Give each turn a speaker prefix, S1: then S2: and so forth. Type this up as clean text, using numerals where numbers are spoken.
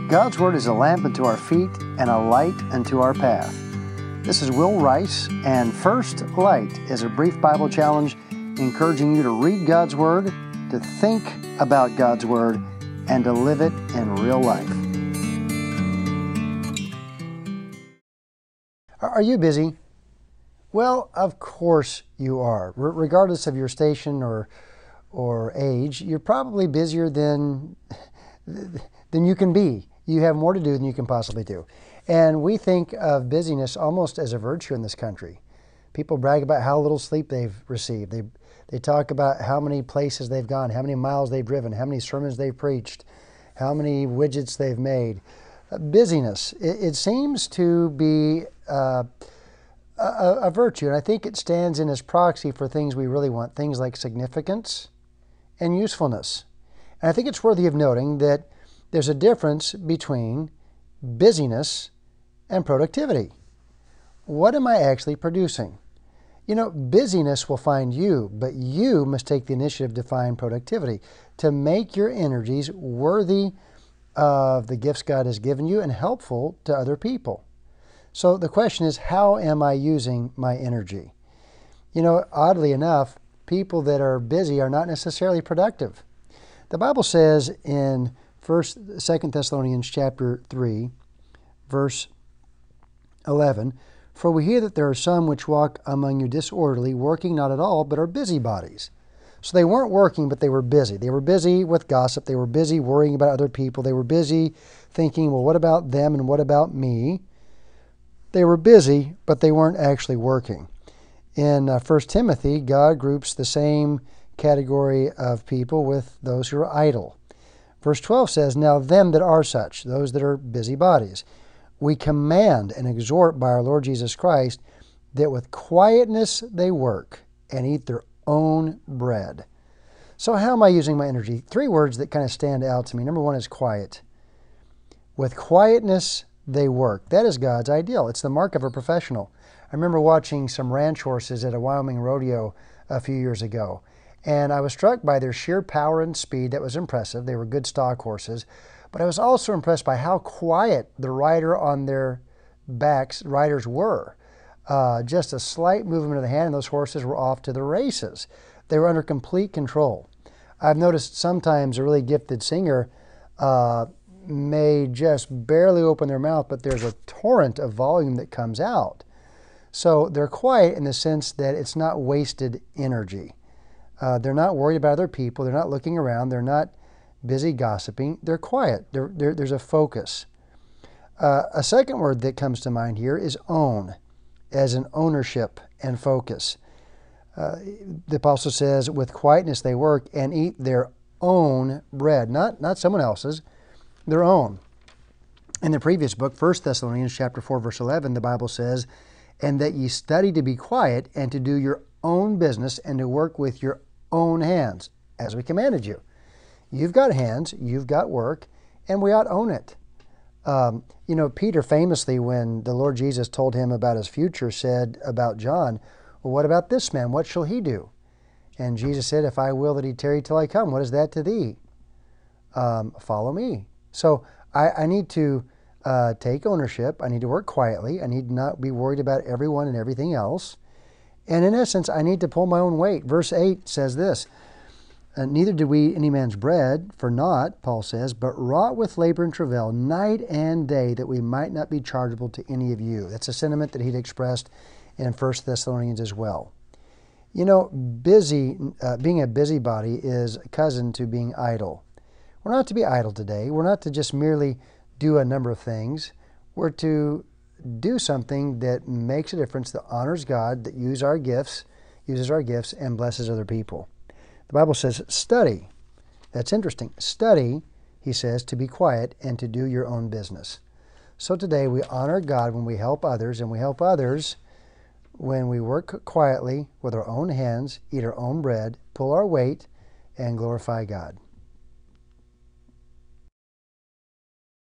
S1: God's Word is a lamp unto our feet and a light unto our path. This is Will Rice, and First Light is a brief Bible challenge encouraging you to read God's Word, to think about God's Word, and to live it in real life. Are you busy? Well, of course you are. Regardless of your station or age, you're probably busier than you can be. You have more to do than you can possibly do. And we think of busyness almost as a virtue in this country. People brag about how little sleep they've received. They talk about how many places they've gone, how many miles they've driven, how many sermons they've preached, how many widgets they've made. Busyness, it seems to be a virtue, and I think it stands in as proxy for things we really want, things like significance and usefulness. And I think it's worthy of noting that there's a difference between busyness and productivity. What am I actually producing? You know, busyness will find you, but you must take the initiative to find productivity, to make your energies worthy of the gifts God has given you and helpful to other people. So the question is, how am I using my energy? You know, oddly enough, people that are busy are not necessarily productive. The Bible says in 2 Thessalonians chapter 3, verse 11, "For we hear that there are some which walk among you disorderly, working not at all, but are busybodies." So they weren't working, but they were busy. They were busy with gossip. They were busy worrying about other people. They were busy thinking, well, what about them and what about me? They were busy, but they weren't actually working. In 1 Timothy, God groups the same category of people with those who are idle. Verse 12 says, "Now them that are such," those that are busybodies, "we command and exhort by our Lord Jesus Christ that with quietness they work and eat their own bread." So how am I using my energy? Three words that kind of stand out to me. Number one is quiet. With quietness they work. That is God's ideal. It's the mark of a professional. I remember watching some ranch horses at a Wyoming rodeo a few years ago, and I was struck by their sheer power and speed. That was impressive. They were good stock horses. But I was also impressed by how quiet the rider on their backs, riders were. Just a slight movement of the hand and those horses were off to the races. They were under complete control. I've noticed sometimes a really gifted singer may just barely open their mouth, but there's a torrent of volume that comes out. So they're quiet in the sense that it's not wasted energy. They're not worried about other people. They're not looking around. They're not busy gossiping. They're quiet. There's a focus. A second word that comes to mind here is own, as in ownership and focus. The apostle says, with quietness they work and eat their own bread, not someone else's, their own. In the previous book, 1 Thessalonians chapter 4, verse 11, the Bible says, "And that ye study to be quiet and to do your own business and to work with your own hands, as we commanded you." You've got hands, you've got work, and we ought to own it. You know, Peter famously, when the Lord Jesus told him about his future, said about John, "Well, what about this man? What shall he do?" And Jesus said, "If I will that he tarry till I come, what is that to thee? Follow me." So I need to take ownership. I need to work quietly. I need to not be worried about everyone and everything else. And in essence, I need to pull my own weight. Verse 8 says this, "Neither do we any man's bread for naught," Paul says, "but wrought with labor and travail night and day, that we might not be chargeable to any of you." That's a sentiment that he'd expressed in 1 Thessalonians as well. You know, being a busybody is a cousin to being idle. We're not to be idle today. We're not to just merely do a number of things. We're to do something that makes a difference, that honors God, that uses our gifts, and blesses other people. The Bible says, study. That's interesting. Study, he says, to be quiet and to do your own business. So today we honor God when we help others, and we help others when we work quietly with our own hands, eat our own bread, pull our weight, and glorify God.